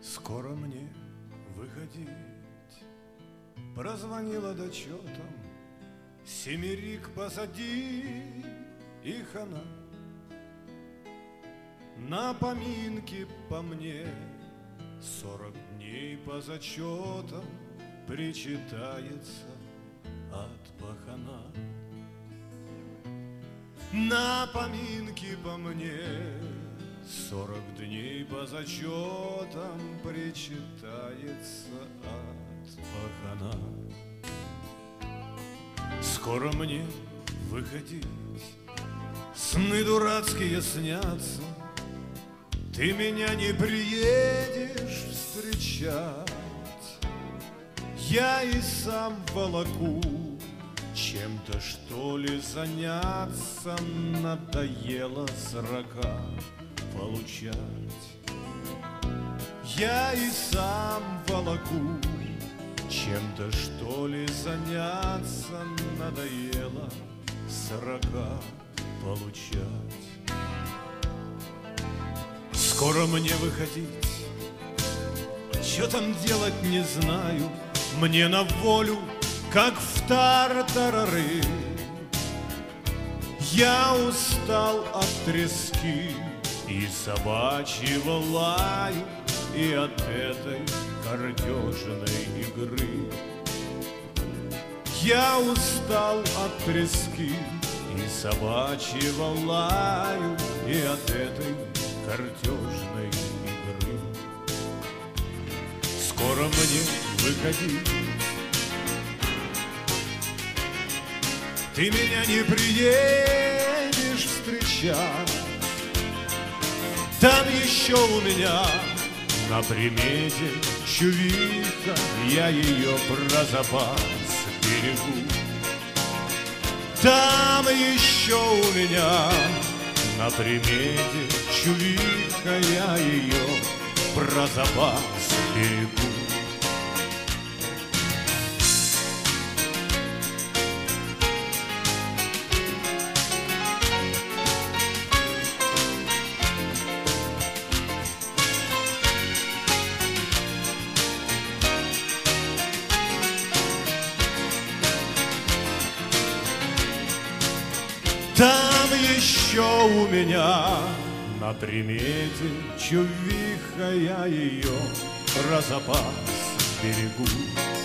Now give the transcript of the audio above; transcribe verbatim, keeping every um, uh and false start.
Скоро мне выходить. Прозвонила дочетом, семерик позади, их она на поминки по мне сорок дней по зачетам причитается от пахана. На поминки по мне сорок дней по зачетам причитается от пахана. Скоро мне выходить, сны дурацкие снятся, ты меня не приедешь встречать. Я и сам волоку, чем-то что ли заняться, надоело срока получать. Я и сам волоку, чем-то что ли заняться, надоело срока получать. Скоро мне выходить, что там делать не знаю, мне на волю, как в тартарары. Я устал от трески и собачьего лаю, и от этой картежной игры. Я устал от трески и собачьего лаю, и от этой картежной игры. Скоро мне выходить, ты меня не приедешь встречать. Там еще у меня на примете чувиха, я ее про запас берегу. Там еще у меня на примете чувиха, я ее про запас берегу. Там еще у меня на примете чувиха, я ее про запас берегу.